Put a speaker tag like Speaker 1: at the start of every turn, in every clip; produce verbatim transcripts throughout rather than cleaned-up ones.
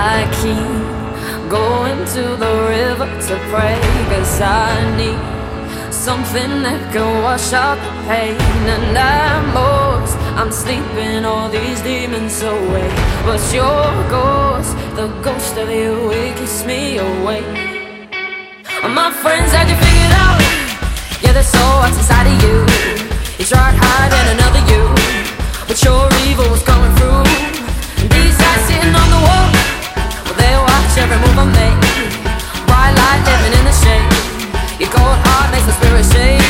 Speaker 1: I keep going to the river to pray, 'cause I need something that can wash out the pain. And at most, I'm sleeping all these demons away, but your ghost, the ghost of you, it keeps me awake. My friends had you figured out. Yeah, they saw what's inside of you. You tried hiding another you, but your evil was coming through. And these guys sitting on the wall, well, they watch every move I make. Bright light living in the shade. Your cold heart makes the spirit shake.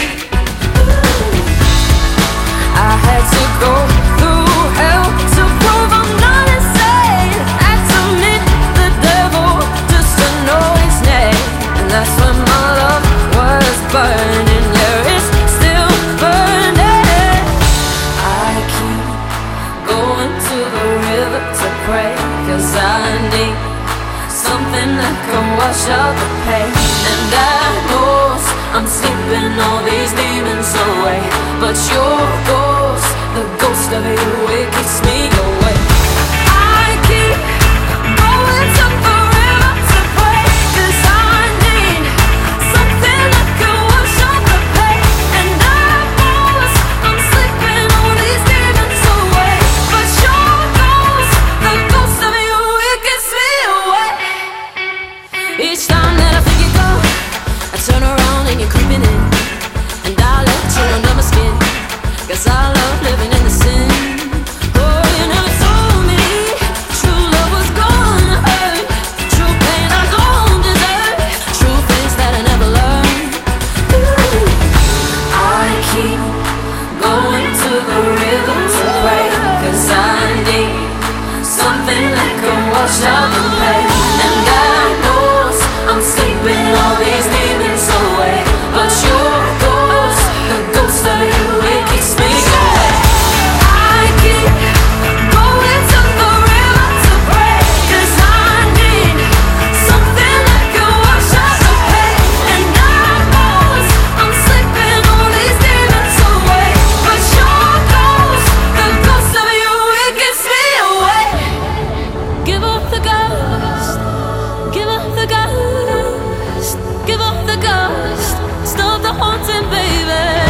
Speaker 1: I had to go through hell to prove I'm not insane. Had to meet the devil just to know his name. And that's when my love was burning. Yeah, it's still burning. I keep going to the river to pray, 'cause I need something that can wash out the pain. And I know I'm sleeping all these demons away, but your ghost, the ghost of you, it keeps me awake. I keep going to the river to pray, 'cause I need something that can wash out the pain. And I know I'm sleeping all these demons away, but your ghost, the ghost of you, it keeps me awake. Each time that I think you go, I turn around and you're creeping in, and I let you under my skin, 'cause I love living in the sin. Oh, you never told me true love was gonna hurt, true pain I don't deserve, true things that I never learned. Ooh. I keep going to the river to pray, 'cause I need something that can wash out the pain. And I know I'm sleeping all these demons away, but your ghost, the ghost of you, it keeps me awake. I keep going to the river to pray, 'cause I need something that can wash out the pain. And I know I'm sleeping all these demons away, but your ghost, the ghost of you, it keeps me awake. Give up the ghost, give up the ghost, give up the ghost, stop the haunting, baby.